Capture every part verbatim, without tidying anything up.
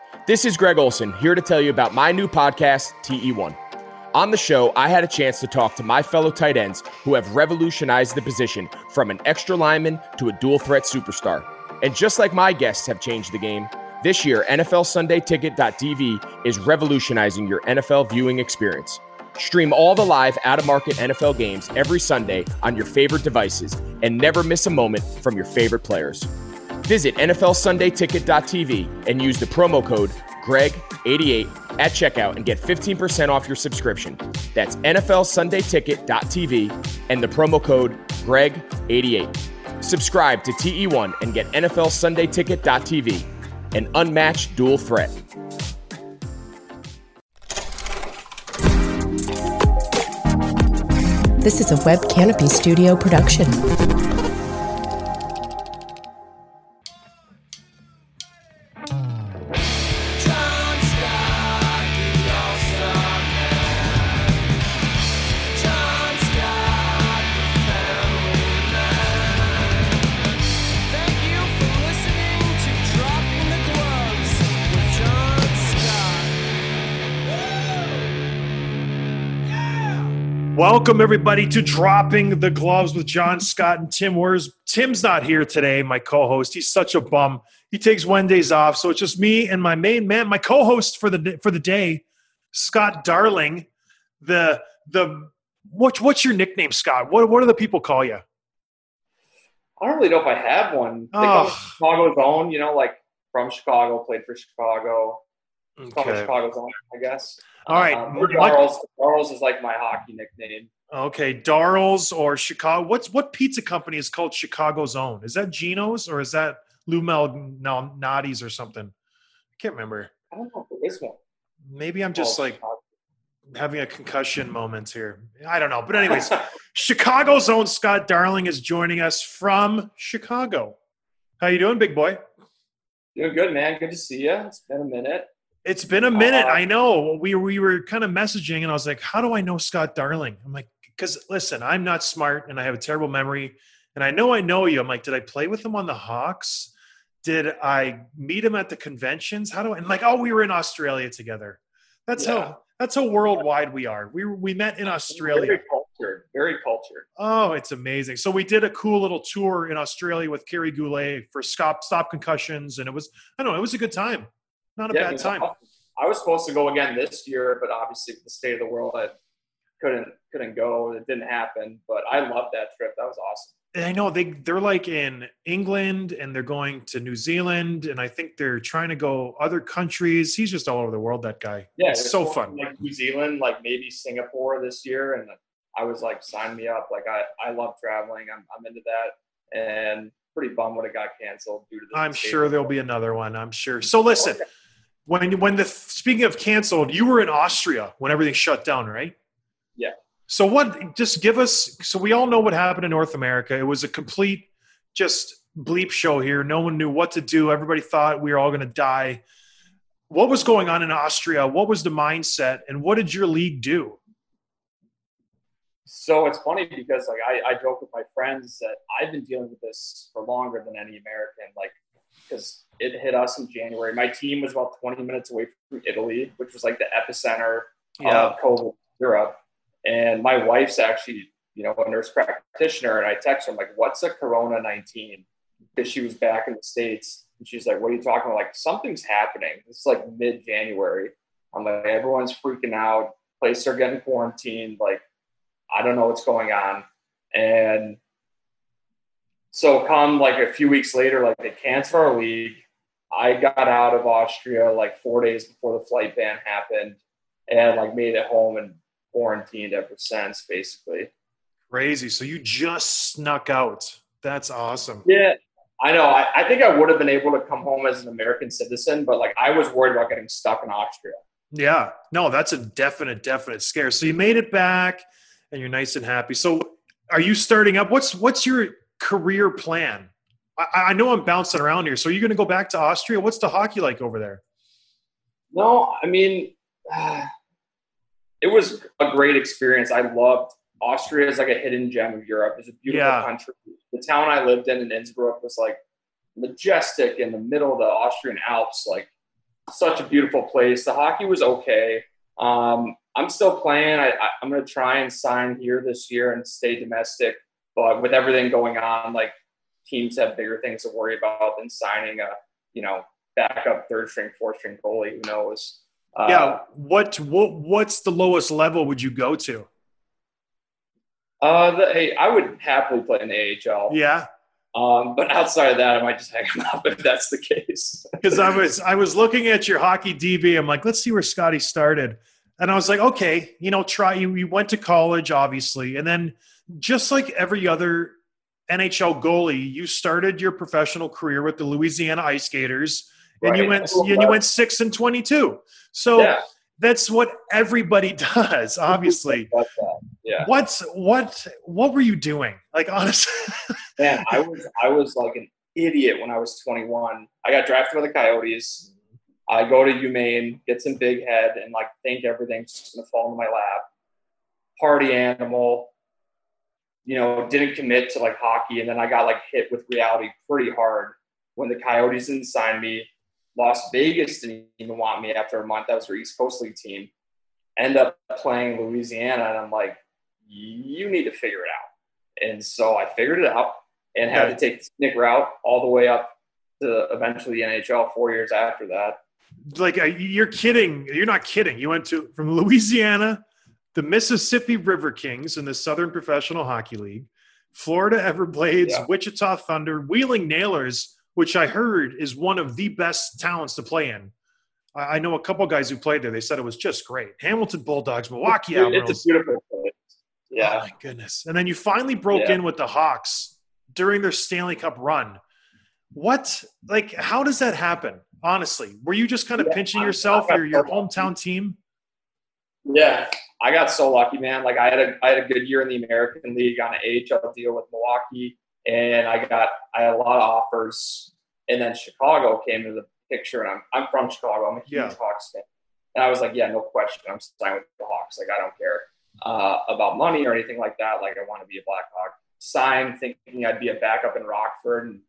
This is Greg Olson, here to tell you about my new podcast, T E one. On the show, I had a chance to talk to my fellow tight ends who have revolutionized the position from an extra lineman to a dual threat superstar. And just like my guests have changed the game, this year, N F L Sunday Ticket dot T V is revolutionizing your N F L viewing experience. Stream all the live out-of-market N F L games every Sunday on your favorite devices and never miss a moment from your favorite players. Visit N F L Sunday Ticket dot T V and use the promo code Greg eighty-eight at checkout and get fifteen percent off your subscription. That's N F L Sunday Ticket dot T V and the promo code Greg eighty-eight. Subscribe to T E one and get N F L Sunday Ticket dot T V, an unmatched dual threat. This is a Web Canopy Studio production. Welcome, everybody, to Dropping the Gloves with John Scott and Tim Wers. Tim's not here today, my co-host. He's such a bum. He takes Wednesdays off, so it's just me and my main man, my co-host for the for the day, Scott Darling. The the what what's your nickname, Scott? What what do the people call you? I don't really know if I have one. They call me Chicago's own, you know, like from Chicago, played for Chicago. Okay. Call me Chicago's own, I guess. All right. Um, Darls, Darls is like my hockey nickname. Okay, Darls or Chicago. What's what pizza company is called Chicago's Own? Is that Geno's or is that Lou Malnati's or something? I can't remember. I don't know if there is one. Maybe I'm just oh, like Chicago. having a concussion moment here. I don't know. But anyways, Chicago's Own Scott Darling is joining us from Chicago. How you doing, big boy? Doing good, man. Good to see you. It's been a minute. It's been a minute. Uh, I know. We we were kind of messaging, and I was like, "How do I know Scott Darling?" I'm like, "Because listen, I'm not smart, and I have a terrible memory, and I know I know you." I'm like, "Did I play with him on the Hawks? Did I meet him at the conventions? How do I?" And like, "Oh, we were in Australia together." That's yeah. how that's how worldwide we are. We we met in Australia. Very cultured. Very cultured. Oh, it's amazing. So we did a cool little tour in Australia with Kerry Goulet for Stop Stop Concussions, and it was I don't know, it was a good time. Not a yeah, bad time. I was supposed to go again this year, but obviously with the state of the world, I couldn't couldn't go. It didn't happen. But I loved that trip. That was awesome. And I know they they're like in England and they're going to New Zealand, and I think they're trying to go other countries. He's just all over the world. That guy. Yeah, it's so fun. Like New Zealand, like maybe Singapore this year, and I was like, sign me up. Like I I love traveling. I'm I'm into that, and pretty bummed when it got canceled due to the. I'm sure there'll be another one. I'm sure. So listen. Okay. When when the speaking of canceled, you were in Austria when everything shut down, right? Yeah. So what? Just give us. So we all know what happened in North America. It was a complete just bleep show here. No one knew what to do. Everybody thought we were all going to die. What was going on in Austria? What was the mindset, and what did your league do? So it's funny because like I, I joke with my friends that I've been dealing with this for longer than any American. Like. Because it hit us in January. My team was about twenty minutes away from Italy, which was like the epicenter yeah. of COVID in Europe. And my wife's actually, you know, a nurse practitioner. And I text her, I'm like, what's a Corona nineteen? Because she was back in the States. And she's like, what are you talking about? Like, something's happening. It's like mid-January. I'm like, everyone's freaking out. Places are getting quarantined. Like, I don't know what's going on. And so come like a few weeks later, like they canceled our league. I got out of Austria like four days before the flight ban happened and like made it home and quarantined ever since, basically. Crazy. So you just snuck out. That's awesome. Yeah, I know. I, I think I would have been able to come home as an American citizen, but like I was worried about getting stuck in Austria. Yeah. No, that's a definite, definite scare. So you made it back and you're nice and happy. So are you starting up? What's what's your career plan? I, I know I'm bouncing around here. So are you going to go back to Austria? What's the hockey like over there? No, I mean, uh, it was a great experience. I loved Austria is like a hidden gem of Europe. It's a beautiful yeah. country. The town I lived in in Innsbruck was like majestic in the middle of the Austrian Alps. Like such a beautiful place. The hockey was okay. Um, I'm still playing. I, I, I'm going to try and sign here this year and stay domestic. But with everything going on, like teams have bigger things to worry about than signing a, you know, backup third string, fourth string goalie. Who knows? Uh, yeah. What what what's the lowest level would you go to? Uh, the, hey, I would happily play in the A H L. Yeah. Um, but outside of that, I might just hang them up if that's the case. Because I was I was looking at your hockey D B. I'm like, let's see where Scotty started, and I was like, okay, you know, try you. You went to college, obviously, and then just like every other N H L goalie, you started your professional career with the Louisiana Ice Gators, and Right. you went and you went six and twenty-two. So Yeah. that's what everybody does, obviously. That's that. Yeah. What's what what were you doing? Like, honestly. Man, I was I was like an idiot when I was twenty-one. I got drafted by the Coyotes. I go to UMaine, get some big head, and like think everything's just gonna fall into my lap. Party animal, you know, didn't commit to like hockey, and then I got like hit with reality pretty hard when the Coyotes didn't sign me. Las Vegas didn't even want me after a month. That was their East Coast League team. End up playing Louisiana, and I'm like, you need to figure it out. And so I figured it out and had to take the scenic route all the way up to eventually the N H L four years after that. Like, you're kidding. You're not kidding. You went to from Louisiana, the Mississippi River Kings in the Southern Professional Hockey League, Florida Everblades, Yeah. Wichita Thunder, Wheeling Nailers, which I heard is one of the best talents to play in. I I know a couple guys who played there. They said it was just great. Hamilton Bulldogs, Milwaukee It's Admirals. a beautiful place. Yeah. Oh, my goodness. And then you finally broke Yeah. in with the Hawks during their Stanley Cup run. What, like, how does that happen? Honestly, were you just kind of Yeah, pinching I- yourself I or your got- hometown team? Yeah, I got so lucky, man. Like I had a I had a good year in the American League on an A H L deal with Milwaukee, and I got I had a lot of offers, and then Chicago came into the picture, and I'm I'm from Chicago. I'm a huge Yeah. Hawks fan, and I was like, yeah, no question, I'm signing with the Hawks. Like I don't care uh, about money or anything like that. Like I want to be a Blackhawk. Signed thinking I'd be a backup in Rockford, and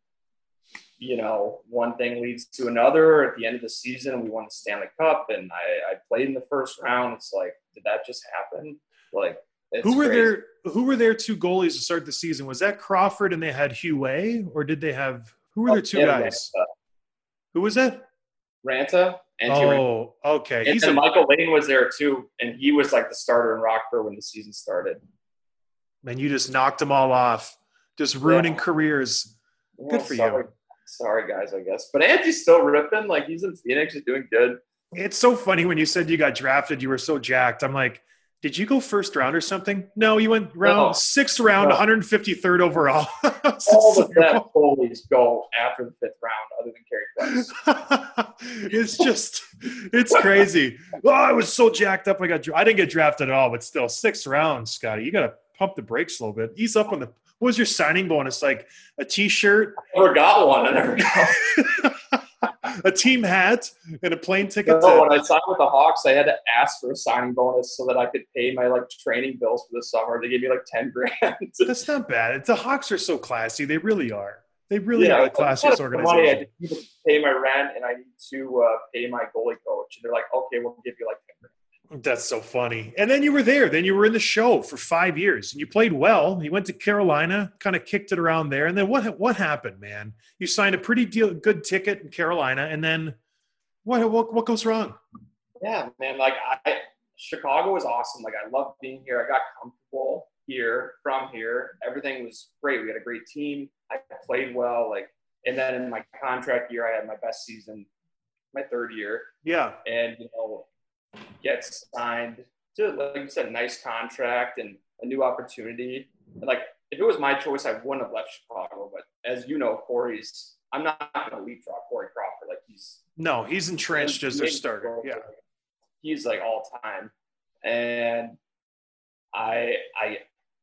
you know, one thing leads to another. At the end of the season, we won the Stanley Cup, and I, I played in the first round. It's like, did that just happen? Like, it's Who were crazy. their Who were their two goalies to start the season? Was that Crawford and they had Hugh Way, or did they have who were their two Yeah, guys? Ranta, Who was that? Ranta and Ranta. Oh, okay. And He's then a Michael Lane was there too, and he was like the starter in Rockford when the season started. man. You just knocked them all off, just ruining Yeah. careers. Yeah, Good for sorry. you. Sorry, guys, I guess. But Andy's still ripping. Like he's in Phoenix, he's doing good. It's so funny when you said you got drafted, you were so jacked. I'm like, did you go first round or something? No, you went round No. sixth round, No. one hundred fifty-third overall. All the best goalies go after the fifth round, other than Carey Price. It's just, it's crazy. Oh, I was so jacked up. I got, I didn't get drafted at all, but still, sixth round, Scotty. You got to pump the brakes a little bit. Ease up on the. What was your signing bonus? Like a T-shirt, I never got one. I never got a team hat, and a plane ticket. No, to, when I signed with the Hawks, I had to ask for a signing bonus so that I could pay my like training bills for the summer. They gave me like ten grand. That's not bad. The Hawks are so classy. They really are. They really Yeah, are the I had classiest the money. I organization. need to pay my rent, and I need to uh, pay my goalie coach. And they're like, "Okay, we'll give you like ten grand." That's so funny. And then you were there. Then you were in the show for five years, and you played well. You went to Carolina, kind of kicked it around there. And then what? What happened, man? You signed a pretty deal, good ticket in Carolina, and then what? What, what goes wrong? Yeah, man. Like I, Chicago was awesome. Like I loved being here. I got comfortable here, from here. Everything was great. We had a great team. I played well. Like, and then in my contract year, I had my best season, my third year, Yeah, and you know, get signed to, like you said, nice contract and a new opportunity. And like, if it was my choice, I wouldn't have left Chicago. But as you know, Corey's, I'm not going to leapfrog Corey Crawford. Like he's no, he's entrenched as their starter. Yeah, he's like all time. And I, I,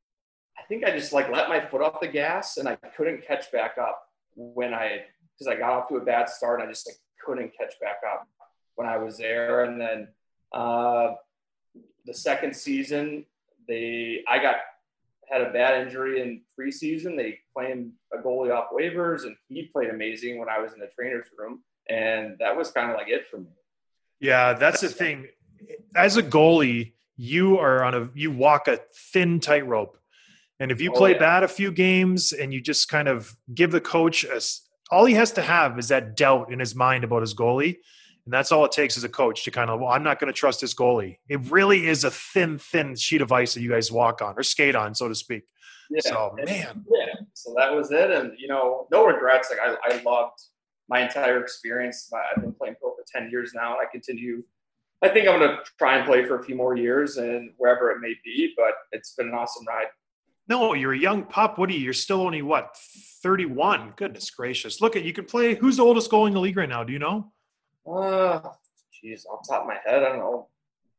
I think I just like let my foot off the gas, and I couldn't catch back up when I, because I got off to a bad start, and I just like couldn't catch back up when I was there. And then uh, the second season, they, I got had a bad injury in preseason. They claimed a goalie off waivers, and he played amazing when I was in the trainer's room. And that was kind of like it for me. Yeah, that's the thing. As a goalie, you are on a you walk a thin tightrope. And if you Oh, play yeah. bad a few games and you just kind of give the coach a, all he has to have is that doubt in his mind about his goalie. And that's all it takes as a coach to kind of, well, I'm not going to trust this goalie. It really is a thin, thin sheet of ice that you guys walk on or skate on, so to speak. Yeah. So, and, man. Yeah. So that was it. And, you know, no regrets. Like, I, I loved my entire experience. I've been playing pro for ten years now, and I continue. I think I'm going to try and play for a few more years and wherever it may be, but it's been an awesome ride. No, you're a young pup. What are you? You're still only, what, thirty-one? Goodness gracious. Look, at you can play. Who's the oldest goalie in the league right now? Do you know? Uh, geez, off the top of my head, I don't know.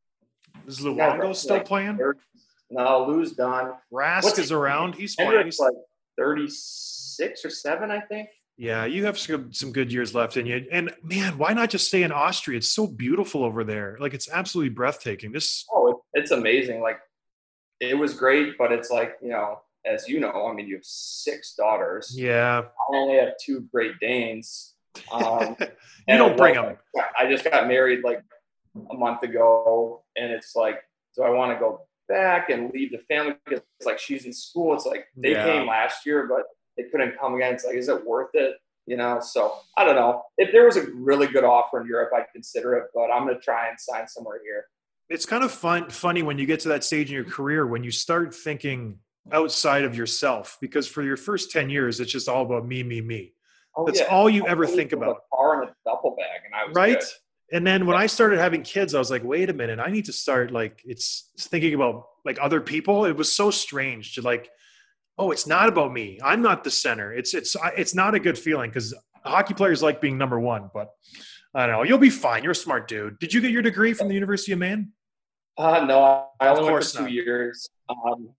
Is Luongo still like, playing? No, Lou's done. Rask What's is around. He's playing. Hendrick's like thirty-six or seven, I think. Yeah, you have some, some good years left in you. And, man, why not just stay in Austria? It's so beautiful over there. Like, it's absolutely breathtaking. This. Oh, it, it's amazing. Like, it was great, but it's like, you know, as you know, I mean, you have six daughters. Yeah. I only have two Great Danes. Um, you don't bring them. I just got married like a month ago, and it's like, do I want to go back and leave the family? Because it's like she's in school. It's like they Yeah. came last year, but they couldn't come again. It's like, is it worth it? You know, so I don't know. If there was a really good offer in Europe, I'd consider it, but I'm going to try and sign somewhere here. It's kind of fun, funny when you get to that stage in your career when you start thinking outside of yourself, because for your first ten years, it's just all about me, me, me. Oh, That's yeah. all you I ever paid think for about. A car and a duffel bag, and I was Right? good. And then when I started having kids, I was like, wait a minute, I need to start like, it's, it's thinking about like other people. It was so strange to like, oh, it's not about me. I'm not the center. It's, it's, it's not a good feeling because hockey players like being number one, but I don't know. You'll be fine. You're a smart dude. Did you get your degree from the University of Maine? Uh, no, I Of only went course for two not. years. Um,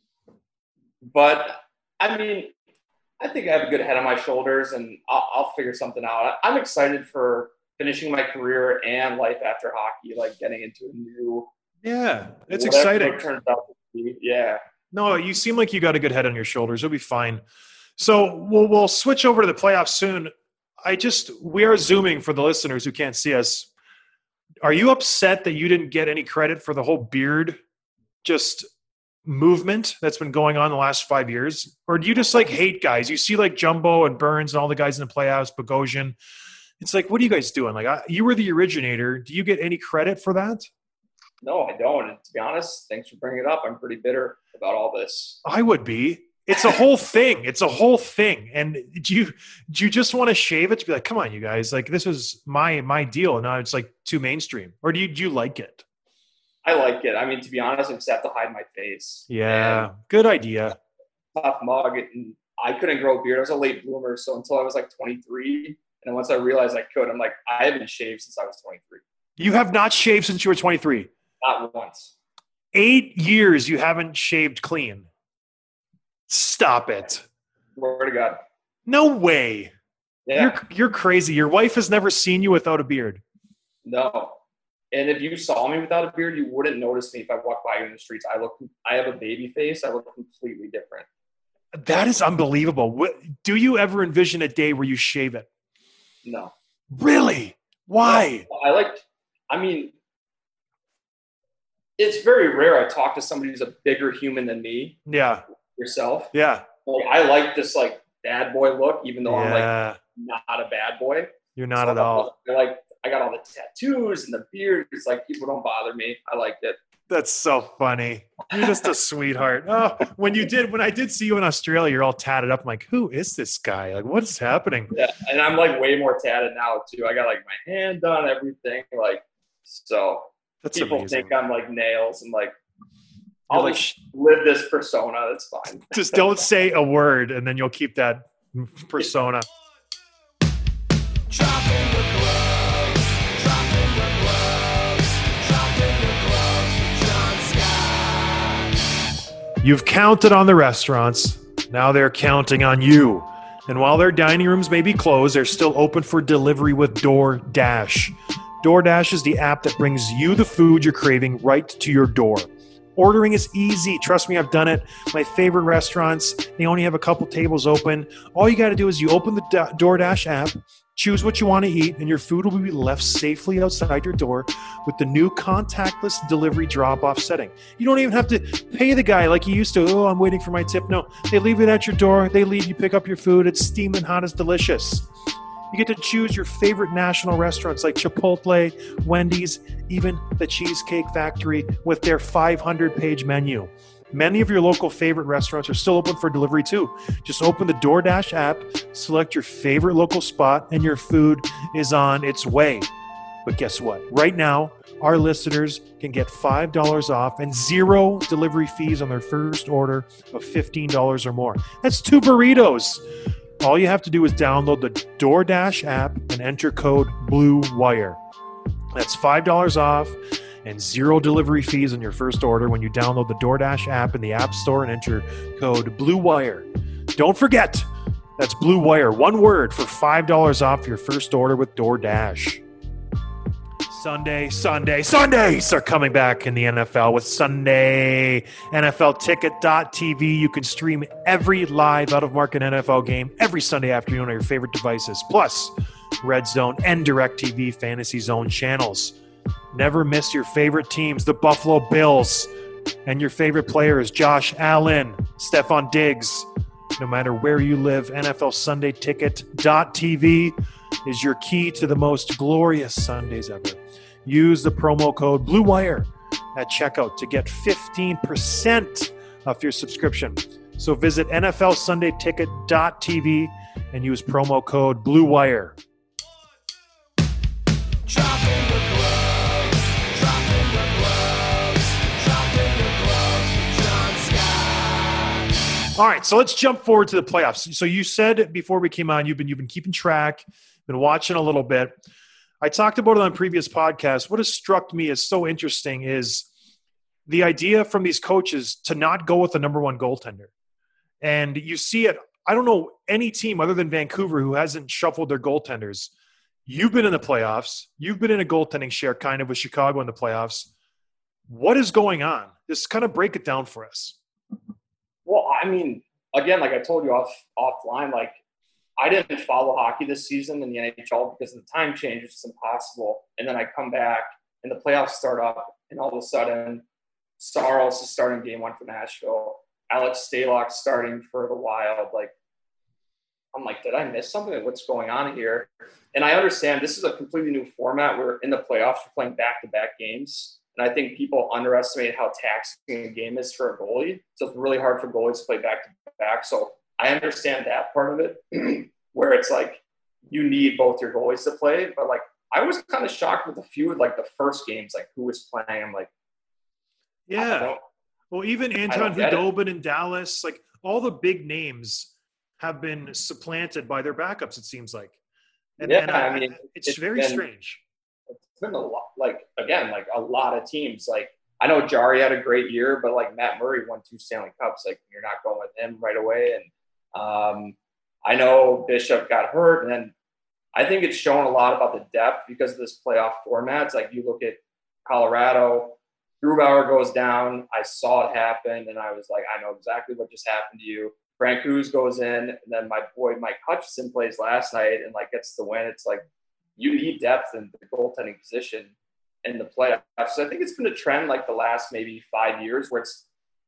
but I mean, I think I have a good head on my shoulders, and I'll, I'll figure something out. I'm excited for finishing my career and life after hockey, like getting into a new. Yeah, it's whatever exciting. it turns out to be. Yeah. No, you seem like you got a good head on your shoulders. You'll be fine. So we'll we'll switch over to the playoffs soon. I just we are zooming for the listeners who can't see us. Are you upset that you didn't get any credit for the whole beard just movement that's been going on the last five years? Or do you just like hate guys? You see like Jumbo and Burns and all the guys in the playoffs, Bogosian. It's like, what are you guys doing? Like I, you were the originator. Do you get any credit for that? No, I don't. And to be honest, thanks for bringing it up. I'm pretty bitter about all this. I would be. It's a whole thing. It's a whole thing. And do you do you just want to shave it to be like, come on, you guys, like this is my my deal. And now it's like too mainstream. Or do you do you like it? I like it. I mean, to be honest, I just have to hide my face. Yeah, good idea. Tough mug. And I couldn't grow a beard. I was a late bloomer. So until I was like twenty-three, and then once I realized I could, I'm like, I haven't shaved since I was twenty-three. You have not shaved since you were twenty-three. Not once. Eight years you haven't shaved clean. Stop it. Swear to God. No way. Yeah. You're you're crazy. Your wife has never seen you without a beard. No. And if you saw me without a beard, you wouldn't notice me if I walked by you in the streets. I look, I have a baby face. I look completely different. That is unbelievable. What, do you ever envision a day where you shave it? No. Really? Why? I like, I mean, it's very rare I talk to somebody who's a bigger human than me, Yeah. yourself. Yeah. Like, I like this like bad boy look, even though I'm like Yeah. not a bad boy. You're not So at all. I like, I got all the tattoos and the beard. It's like, people don't bother me. I liked it. That's so funny. You're just a sweetheart. Oh, when you did, when I did see you in Australia, you're all tatted up. I'm like, who is this guy? Like, what is happening? Yeah. And I'm like way more tatted now too. I got like my hand done, everything. Like, so That's people amazing. think I'm like nails and like, You're I'll like, just live this persona. That's fine. just don't say a word, and then you'll keep that persona. Dropping the gloves, dropping the gloves, dropping the gloves with John Scott. You've counted on the restaurants. Now they're counting on you. And while their dining rooms may be closed, they're still open for delivery with DoorDash. DoorDash is the app that brings you the food you're craving right to your door. Ordering is easy. Trust me, I've done it. My favorite restaurants, they only have a couple tables open. All you got to do is you open the DoorDash app, Choose what you want to eat, and your food will be left safely outside your door with the new contactless delivery drop-off setting. You don't even have to pay the guy like you used to. Oh, I'm waiting for my tip. No, they leave it at your door. They leave you pick up your food. It's steaming hot. It's delicious. You get to choose your favorite national restaurants like Chipotle, Wendy's, even the Cheesecake Factory with their five hundred page menu. Many of your local favorite restaurants are still open for delivery too. Just open the DoorDash app, select your favorite local spot, and your food is on its way. But guess what? Right now, our listeners can get five dollars off and zero delivery fees on their first order of fifteen dollars or more. That's two burritos. All you have to do is download the DoorDash app and enter code BLUEWIRE. That's five dollars off and zero delivery fees on your first order when you download the DoorDash app in the App Store and enter code BLUEWIRE. Don't forget, that's BLUEWIRE, one word, for five dollars off your first order with DoorDash. Sunday, Sunday, Sundays are coming back in the N F L with Sunday N F L Ticket dot T V. You can stream every live out-of-market N F L game every Sunday afternoon on your favorite devices, plus Red Zone and DirecTV Fantasy Zone channels. Never miss your favorite teams, the Buffalo Bills, and your favorite players, Josh Allen, Stephon Diggs. No matter where you live, N F L Sunday Ticket dot T V is your key to the most glorious Sundays ever. Use the promo code BLUEWIRE at checkout to get fifteen percent off your subscription. So visit N F L Sunday Ticket dot T V and use promo code BLUEWIRE. Dropping the gloves, dropping the gloves, dropping the gloves with John Scott. All right, so let's jump forward to the playoffs. So you said before we came on, you've been you've been keeping track, been watching a little bit. I talked about it on previous podcasts. What has struck me as so interesting is the idea from these coaches to not go with the number one goaltender. And you see it, I don't know any team other than Vancouver who hasn't shuffled their goaltenders. You've been in the playoffs. You've been in a goaltending share kind of with Chicago in the playoffs. What is going on? Just kind of break it down for us. Well, I mean, again, like I told you off offline, like I didn't follow hockey this season in the N H L because of the time change. It's impossible. And then I come back and the playoffs start up, and all of a sudden, Saros is starting game one for Nashville. Alex Stalock starting for the Wild. Like, I'm like, did I miss something? What's going on here? And I understand this is a completely new format where in the playoffs we're playing back-to-back games. And I think people underestimate how taxing a game is for a goalie. So it's really hard for goalies to play back-to-back. So I understand that part of it, where it's like you need both your goalies to play. But, like, I was kind of shocked with a few, like, the first games, like, who was playing. I'm like, yeah. Well, even Anton Khudobin in Dallas, like, all the big names have been supplanted by their backups, it seems like. And, yeah, and I, I mean, it's, it's very been, strange. It's been a lot, like, again, like a lot of teams. Like, I know Jari had a great year, but, like, Matt Murray won two Stanley Cups. Like, you're not going with him right away. And um, I know Bishop got hurt. And then I think it's shown a lot about the depth because of this playoff format. It's like you look at Colorado, Grubauer goes down. I saw it happen, and I was like, I know exactly what just happened to you. Frank Cruz goes in, and then my boy Mike Hutchinson plays last night and, like, gets the win. It's like you need depth in the goaltending position in the playoffs. So I think it's been a trend like the last maybe five years where it's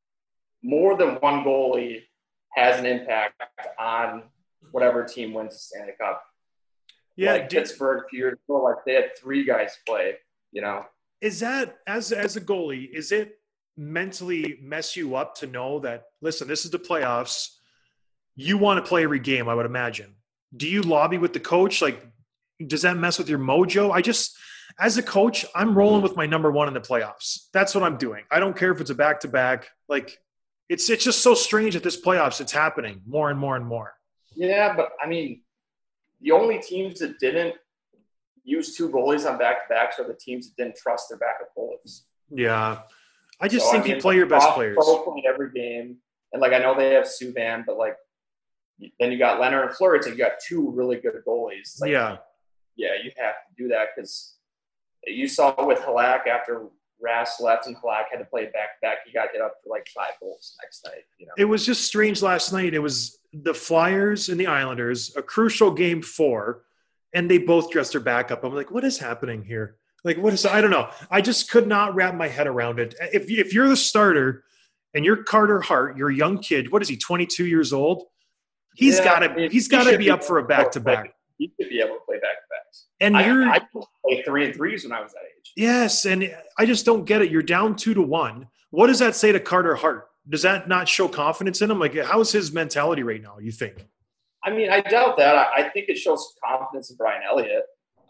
more than one goalie has an impact on whatever team wins the Stanley Cup. Yeah, like did, Pittsburgh a few years ago, like they had three guys play, you know. Is that, as as a goalie, is it mentally mess you up to know that, listen, this is the playoffs. You want to play every game, I would imagine. Do you lobby with the coach? Like, does that mess with your mojo? I just, as a coach, I'm rolling with my number one in the playoffs. That's what I'm doing. I don't care if it's a back-to-back. Like, it's it's just so strange at this playoffs. It's happening more and more and more. Yeah, but, I mean, the only teams that didn't use two goalies on back-to-backs are the teams that didn't trust their backup goalies. Yeah. I just so, think I mean, you play your best Bob players. Playing every game. And, like, I know they have Subban, but, like, then you got Leonard and Fleury, so you got two really good goalies. Like, yeah. Yeah, you have to do that because you saw with Halak after Rass left and Halak had to play back-to-back, he got hit up for, like, five goals next night. You know? It was just strange last night. It was the Flyers and the Islanders, a crucial game four, and they both dressed their backup. I'm like, what is happening here? Like, what is, I don't know. I just could not wrap my head around it. If, if you're the starter and you're Carter Hart, you're a young kid, what is he, twenty-two years old? He's Yeah, got I to, mean, he's he got to should be be up for a able to back-to-back. play- He should be able to play back-to-backs. And you're, I, I played three and threes when I was that age. yes, and I just don't get it. You're down two to one. What does that say to Carter Hart? Does that not show confidence in him? Like, how's his mentality right now, you think? I mean, I doubt that. I, I think it shows confidence in Brian Elliott.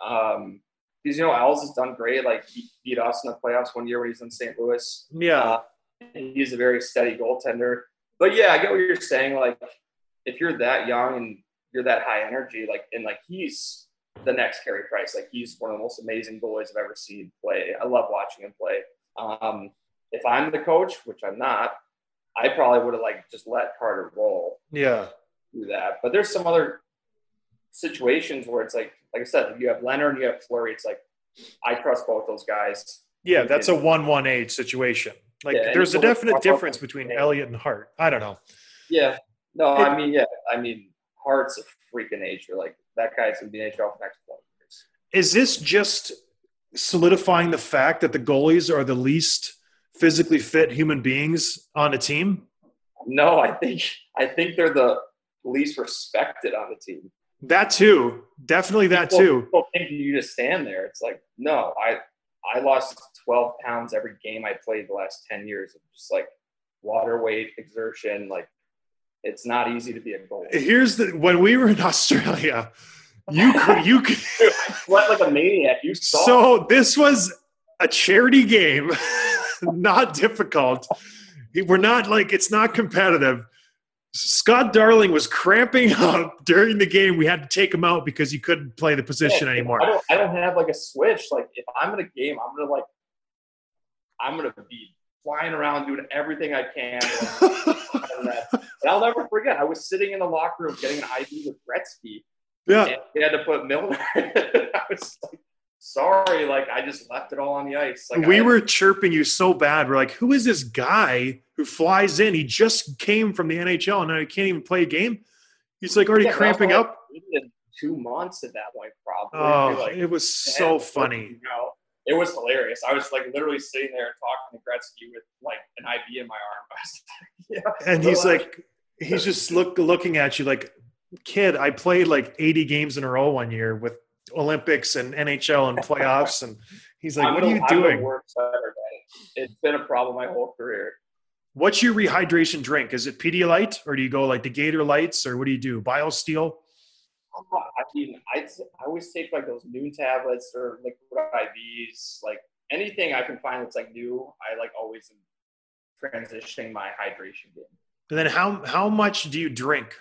Um, because, you know, Owls has done great. Like, he beat us in the playoffs one year when he was in Saint Louis. Yeah. Uh, and he's a very steady goaltender. But, yeah, I get what you're saying. Like, if you're that young and you're that high energy, like, and, like, he's the next Carey Price. Like, he's one of the most amazing goalies I've ever seen play. I love watching him play. Um, if I'm the coach, which I'm not, I probably would have, like, just let Carter roll. Yeah. Do that. But there's some other situations where it's like, like I said, you have Leonard and you have Fleury. It's like, I trust both those guys. Yeah, that's a one one age situation. Like, Yeah, there's a and so- definite difference between Elliott and Hart. I don't know. Yeah. No, It- I mean, yeah. I mean, Hart's a freak of nature. Like, that guy's going to be in the N H L for the next twenty years. Is this just solidifying the fact that the goalies are the least physically fit human beings on a team? No, I think I think they're the least respected on the team. That too. Definitely that People- too. People think you just stand there. It's like, no, I I lost twelve pounds every game I played the last ten years. Of just like water weight exertion. Like, it's not easy to be a goalie. Here's the when we were in Australia, you could you could I sweat like a maniac. You saw. so this was a charity game, not difficult. We're not like it's not competitive. Scott Darling was cramping up during the game. We had to take him out because he couldn't play the position Yeah, anymore. I don't. I don't have like a switch. Like, if I'm in a game, I'm gonna like, I'm gonna be flying around doing everything I can. and, that. And I'll never forget. I was sitting in the locker room getting an I V with Gretzky. Yeah. And we had to put Milner. I was like, sorry, like I just left it all on the ice. Like, We I, were chirping you so bad. We're like, who is this guy who flies in? He just came from the N H L and now he can't even play a game. He's like already yeah, cramping that was, up. like, in two months at that point, probably. Oh, Like, it was so funny. You know, it was hilarious. I was like literally sitting there and talking to Gretzky with like an I V in my arm. I was like, yeah. And he's relax. like, he's just look looking at you like, kid, I played like eighty games in a row one year with Olympics and N H L and playoffs. And he's like, I'm what the- are you I'm the doing? worst Saturday. It's been a problem my whole career. What's your rehydration drink? Is it Pedialyte or do you go like the Gator Lights or what do you do? BioSteel? I mean, I, I always take like those noon tablets or liquid I Vs, like anything I can find that's like new. I like always am transitioning my hydration game. And then how, how much do you drink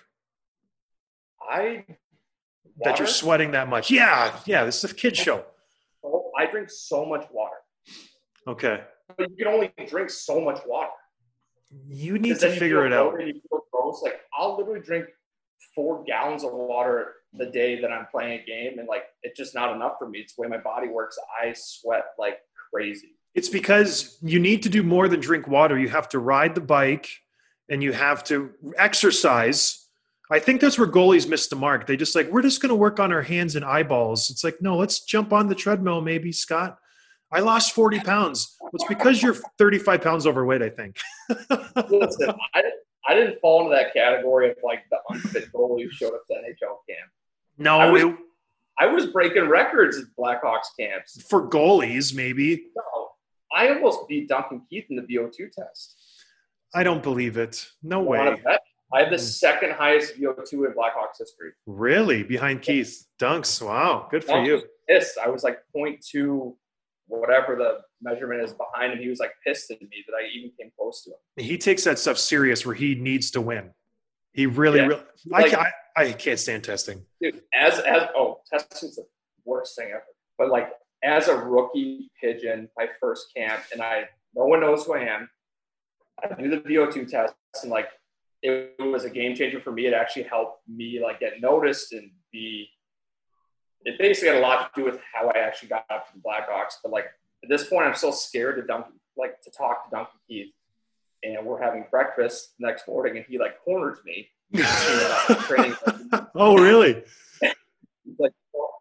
I that you're water? sweating that much? Yeah. Yeah. This is a kid show. Oh, I drink so much water, Okay. but you can only drink so much water. You need 'Cause to then you figure feel it out. bloated, you feel gross. Like I'll literally drink four gallons of water the day that I'm playing a game, and like it's just not enough for me. It's the way my body works. I sweat like crazy. It's because you need to do more than drink water. You have to ride the bike and you have to exercise. I think that's where goalies miss the mark. They just like, we're just going to work on our hands and eyeballs. It's like, no, let's jump on the treadmill maybe, Scott. I lost forty pounds. Well, it's because you're thirty-five pounds overweight, I think. Listen, I didn't, I didn't fall into that category of like the unfit goalie who showed up to N H L camp. No, I was- it- I was breaking records at Blackhawks camps. for goalies, maybe. No, I almost beat Duncan Keith in the V O two test. I don't believe it. No You wanna way. bet? I have the second highest V O two in Blackhawks history. Really? Behind Keith? Dunks. Wow. Good for I you. was pissed. I was like point two, whatever the measurement is behind him. He was like pissed at me that I even came close to him. He takes that stuff serious where he needs to win. He really, Yeah. really. Like- I, I, I can't stand testing. Dude, as as oh, testing's the worst thing ever. But like as a rookie pigeon, my first camp, and I no one knows who I am. I do the V O two test, and like it, it was a game changer for me. It actually helped me like get noticed and be. It basically had a lot to do with how I actually got up to the Blackhawks. But like at this point, I'm so scared to Duncan, like to talk to Duncan Keith, and we're having breakfast the next morning, and he like corners me. Training. Oh, really? He's like,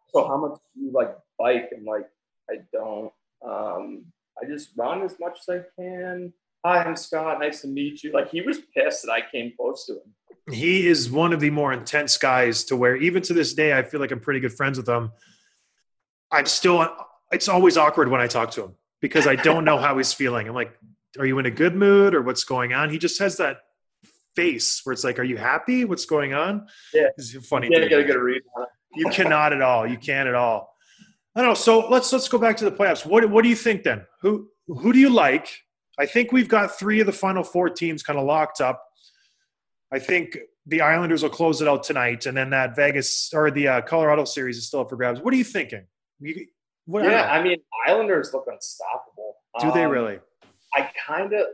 so how much do you like bike? I'm like, I don't. Um, I just run as much as I can. Hi, I'm Scott. Nice to meet you. Like, he was pissed that I came close to him. He is one of the more intense guys to where even to this day, I feel like I'm pretty good friends with him. I'm still, it's always awkward when I talk to him because I don't know how he's feeling. I'm like, are you in a good mood or what's going on? He just has that face where it's like, are you happy? What's going on? Yeah. He's a funny You can't dude. get a good read on it. You cannot at all. You can't at all. I don't know. So let's let's go back to the playoffs. What what do you think then? Who who do you like? I think we've got three of the final four teams kind of locked up. I think the Islanders will close it out tonight, and then that Vegas or the uh, Colorado series is still up for grabs. What are you thinking? You, what, Yeah, I I mean, Islanders look unstoppable. do they Um, really? I kind of,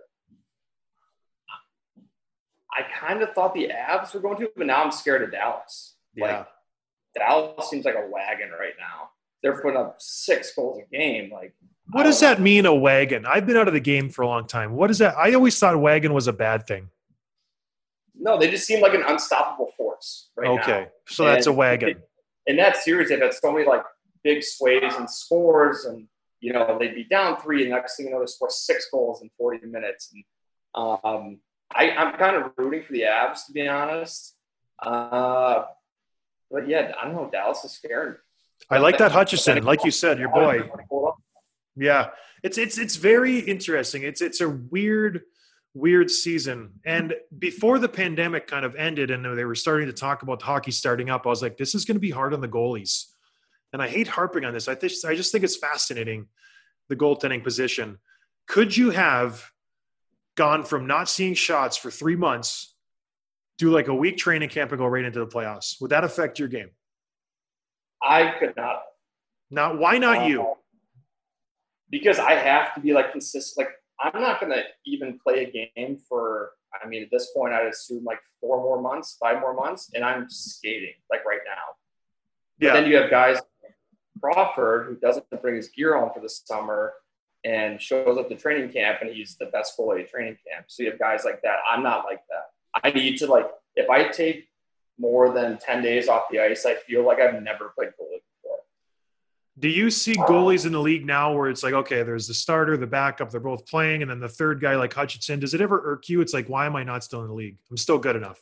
I kind of thought the Avs were going to, but now I'm scared of Dallas. Yeah. Like, Dallas seems like a wagon right now. They're putting up six goals a game. Like, What does that mean, a wagon? I've been out of the game for a long time. What is that? I always thought wagon was a bad thing. No, they just seem like an unstoppable force right now. Okay, so that's a And wagon. In that series, they've had so many like big sways and scores, and you know they'd be down three, and next thing you know, they score six goals in forty minutes. And um, I, I'm kind of rooting for the Avs, to be honest. Uh, but yeah, I don't know. Dallas is scaring me. I like that Hutchison, like you said, your boy. Hold up. Yeah, it's it's it's very interesting. It's it's a weird, weird season. And before the pandemic kind of ended, and they were starting to talk about hockey starting up, I was like, this is going to be hard on the goalies. And I hate harping on this. I just I just think it's fascinating, the goaltending position. Could you have gone from not seeing shots for three months, do like a week training camp, and go right into the playoffs? Would that affect your game? I could not. Now, why not you? Uh, Because I have to be like consistent. Like, I'm not going to even play a game for, I mean, at this point, I'd assume like four more months, five more months, and I'm skating like right now. But Yeah. then you have guys like Crawford, who doesn't bring his gear on for the summer and shows up to training camp, and he's the best goalie at training camp. So you have guys like that. I'm not like that. I need to, like, if I take more than ten days off the ice, I feel like I've never played goalie before. Do you see goalies in the league now where it's like, okay, there's the starter, the backup, they're both playing, and then the third guy like Hutchinson? Does it ever irk you? It's like, why am I not still in the league? I'm still good enough.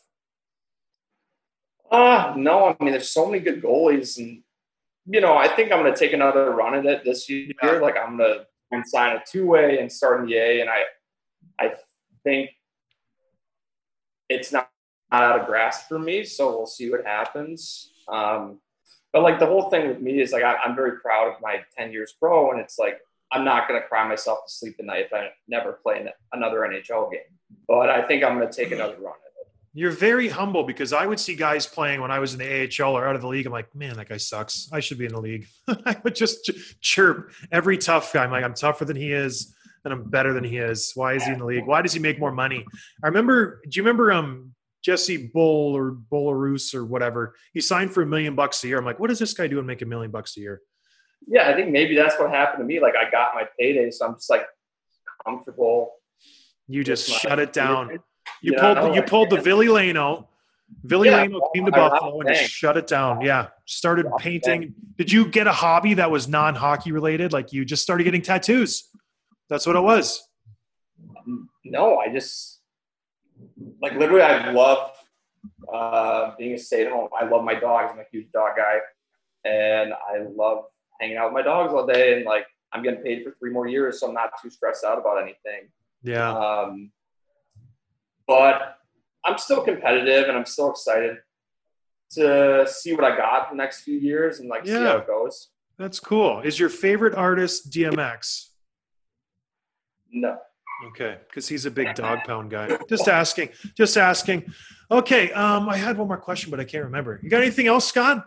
Uh, no, I mean, there's so many good goalies, and, you know, I think I'm going to take another run at it this year. Yeah. Like, I'm going to sign a two-way and start in the A, and I I think it's not, not out of grasp for me, so we'll see what happens. Um, but, like, the whole thing with me is, like, I, I'm very proud of my ten years pro, and it's like I'm not going to cry myself to sleep at night if I never play another N H L game. But I think I'm going to take another run at it. You're very humble, because I would see guys playing when I was in the A H L or out of the league. I'm like, man, that guy sucks. I should be in the league. I would just ch- chirp every tough guy. I'm like, I'm tougher than he is, and I'm better than he is. Why is he in the league? Why does he make more money? I remember, do you remember um, Jesse Bull or Belarus or whatever? He signed for a million bucks a year. I'm like, what does this guy do and make a million bucks a year? Yeah, I think maybe that's what happened to me. Like, I got my payday, so I'm just, like, comfortable. You just with my- shut it down. You You pulled know, you like, pulled the Villy Lano. Villy Yeah, Lano came to I- I- Buffalo and just thanks. shut it down. Yeah. Started Yeah, painting. Did you get a hobby that was non-hockey related? Like you just started getting tattoos. That's what it was. No, I just, like, literally, I love uh, being a stay-at-home. I love my dogs. I'm a huge dog guy. And I love hanging out with my dogs all day. And, like, I'm getting paid for three more years, so I'm not too stressed out about anything. Yeah. Um, but I'm still competitive, and I'm still excited to see what I got the next few years and, like, see Yeah. how it goes. That's cool. Is your favorite artist D M X? No. Okay, because he's a big dog pound guy. Just asking. Just asking. Okay, um, I had one more question, but I can't remember. You got anything else, Scott?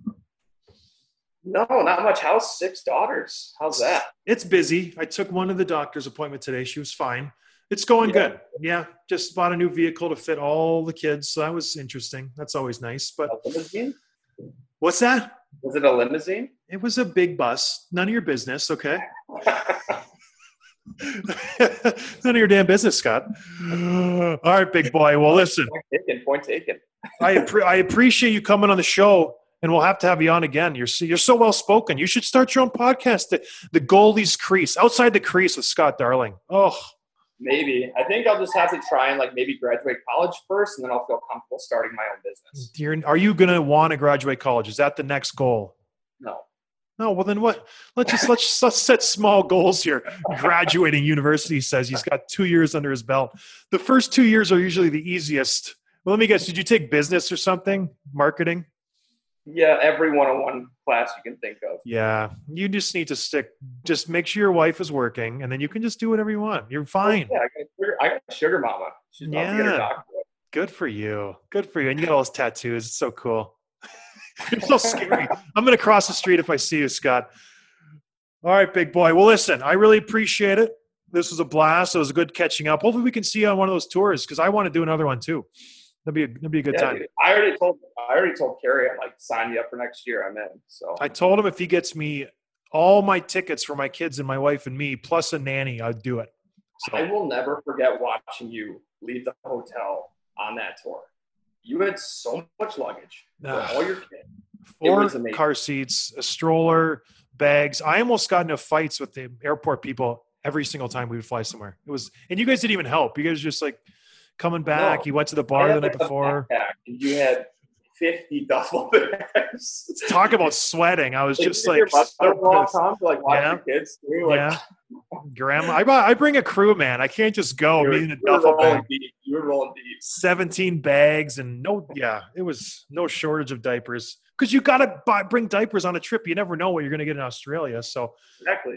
No, not much. How's six daughters? How's that? It's busy. I took one to the doctor's appointment today. She was fine. It's going Yeah. good. Yeah, just bought a new vehicle to fit all the kids, so that was interesting. That's always nice. But A limousine? what's that? Was it a limousine? It was a big bus. None of your business, okay? None of your damn business, Scott. All right, big boy. Well, listen, Point taken. Point taken. I appre- I appreciate you coming on the show. And we'll have to have you on again. You're so, you're so well spoken. You should start your own podcast, the, the Goalie's Crease, Outside the Crease with Scott Darling. Oh, maybe. I think I'll just have to try and like maybe graduate college first, and then I'll feel comfortable starting my own business. you're, are you going to want to graduate college? Is that the next goal? No. No. Well, then what? Let's just let's, let's set small goals here. Graduating university says he's got two years under his belt. The first two years are usually the easiest. Well, let me guess. Did you take business or something? Marketing? Yeah, every one-on-one class you can think of. Yeah, you just need to stick. Just make sure your wife is working, and then you can just do whatever you want. You're fine. Oh, yeah, I got, sugar, I got a sugar mama. She's about Yeah. to get her doctorate. Good for you. Good for you. And you got all those tattoos. It's so cool. You're so scary. I'm going to cross the street if I see you, Scott. All right, big boy. Well, listen, I really appreciate it. This was a blast. It was good catching up. Hopefully we can see you on one of those tours because I want to do another one too. That'd be a, that'd be a good Yeah, time. dude, I already told I already told Carrie I'm like sign you up for next year. I'm in. So I told him if he gets me all my tickets for my kids and my wife and me, plus a nanny, I'd do it. So I will never forget watching you leave the hotel on that tour. You had so much luggage for Ugh. all your kids. four was amazing. car seats, a stroller, bags. I almost got into fights with the airport people every single time we would fly somewhere. It was, and you guys didn't even help. You guys were just like coming back. No. You went to the I bar had the night like a before. backpack, and you had fifty duffel bags. Talk about sweating. I was Like, just did like, your so mother-in-law pissed. come to like watch Yeah. your kids too? Like, Yeah. Grandma, I, buy- I bring a crew, man. I can't just go. you were, Me in a you were duffel rolling bag. deep. You were rolling deep. seventeen bags and no, yeah, it was no shortage of diapers because you got to buy bring diapers on a trip. You never know what you're going to get in Australia. So Exactly.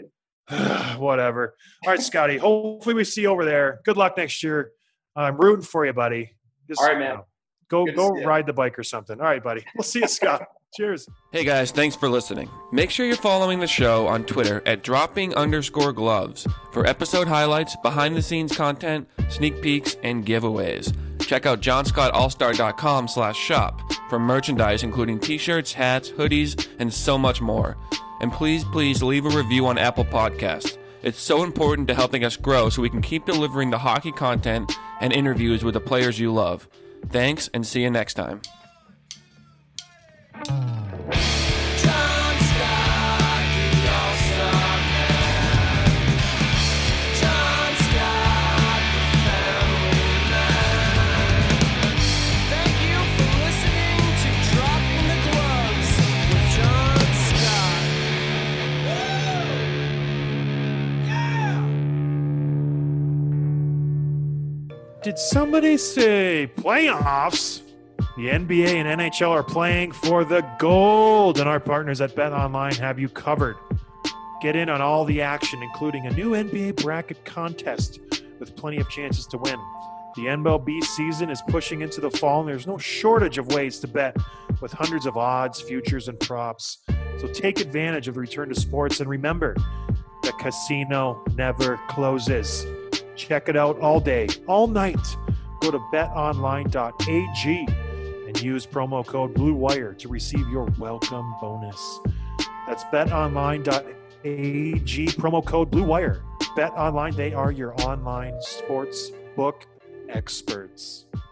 whatever. All right, Scotty. Hopefully we see you over there. Good luck next year. I'm rooting for you, buddy. Just, All right, man. you know, go Good to go see ya. ride the bike or something. All right, buddy. We'll see you, Scott. Cheers. Hey guys, thanks for listening. Make sure you're following the show on Twitter at dropping underscore gloves for episode highlights, behind the scenes content, sneak peeks, and giveaways. Check out johnscottallstar.com slash shop for merchandise including t-shirts, hats, hoodies, and so much more. And please, please leave a review on Apple Podcasts. It's so important to helping us grow so we can keep delivering the hockey content and interviews with the players you love. Thanks, and see you next time. John Scott, the All-Star Man. John Scott, the Family Man. Thank you for listening to Dropping the Gloves with John Scott. Woo! Yeah! Did somebody say playoffs? The N B A and N H L are playing for the gold, and our partners at BetOnline have you covered. Get in on all the action, including a new N B A bracket contest with plenty of chances to win. The N L B season is pushing into the fall, and there's no shortage of ways to bet with hundreds of odds, futures, and props. So take advantage of the return to sports, and remember, the casino never closes. Check it out all day, all night. Go to bet online dot a g and use promo code BLUEWIRE to receive your welcome bonus. That's bet online dot a g, promo code BLUEWIRE. BetOnline, they are your online sports book experts.